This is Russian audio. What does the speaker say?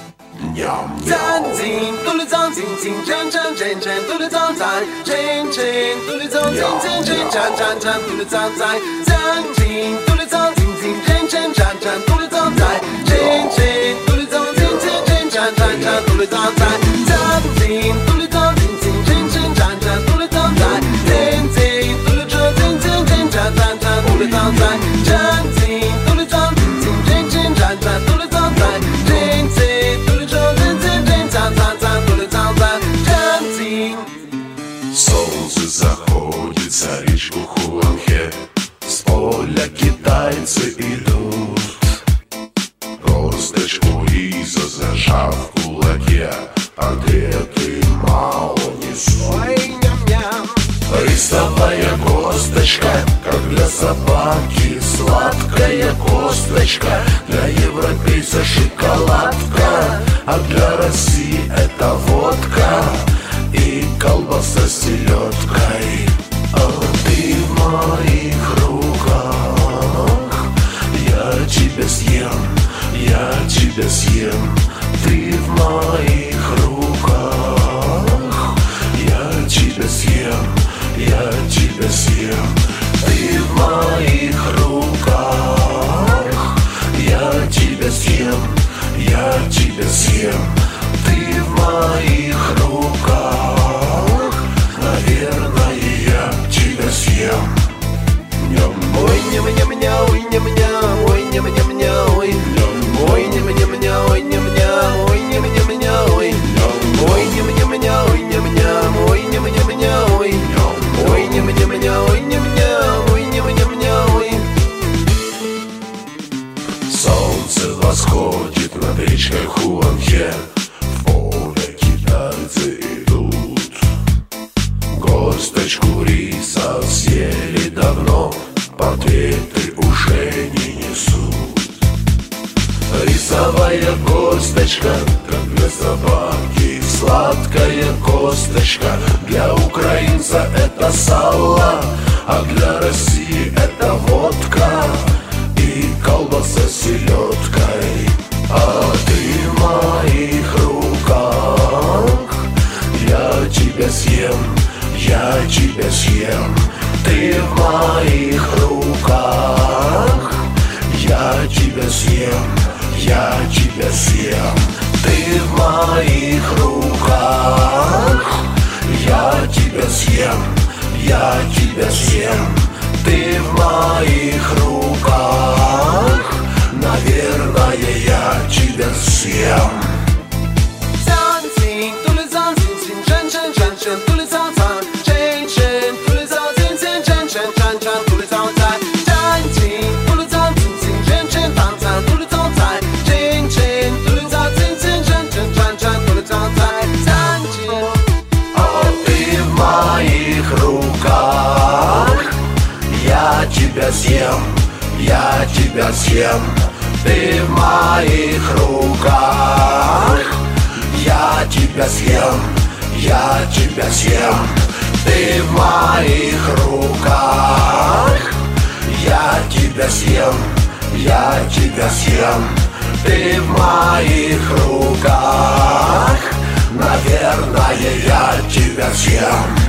赞进嘟噜赞进进真真真真嘟噜赞赞真真嘟噜赞真真真真真真嘟噜赞赞赞进嘟噜赞进进真真真真嘟噜赞赞真真嘟噜赞真真真真真真嘟噜赞赞赞进嘟噜赞进进真真真真嘟噜赞赞真真嘟噜赞真真真真真真嘟噜赞赞赞进嘟噜赞进进真真真真嘟噜赞赞真真。 Солнце заходит за речку Хуанхэ, с поля китайцы идут. Косточку риза зажав в кулаке, ответы мало несут. Рисовая косточка, как для собаки, сладкая косточка, для европейца шоколадка, а для России это водка и колбаса с селедкой. А ты в моих руках, я тебя съем, я тебя съем. Ты в моих руках, я тебя съем, я тебя съем. Ты в моих руках, я тебя съем, я тебя съем. Ты в моих руках, наверное, я тебя съем. Ой, ням-ням-ня, ой, ням-ня, ой, ням-ням-ня, ой, ой, ням-ням-ня, ой, ням-ня, ой, ням-ням-ня, ой, ой, ням-ням-ня, ой, ням-ням, ой, ням-ням-ня, ой, ой, ням-ням-ня, ой, ням-ням, ой, ням-ням-ня, ой. Солнце восходит над речкой Хуанхэ, в поле китайцы идут. Косточку риса съели давно, портреты уже не несут. Рисовая косточка, как для собаки, сладкая косточка, для украинца это сало, а для России это водка и колбаса с селедкой. А ты в моих руках, я тебя съем, я тебя съем. Ты в моих руках, я тебя съем, я тебя съем. Ты в моих руках, я тебя съем, я тебя съем. Ты в моих руках, наверное, я тебя съем. Я тебя съем, я тебя съем. Ты в моих руках, я тебя съем, я тебя съем. Ты в моих руках, я тебя съем, я тебя съем. Ты в моих руках, наверное, я тебя съем.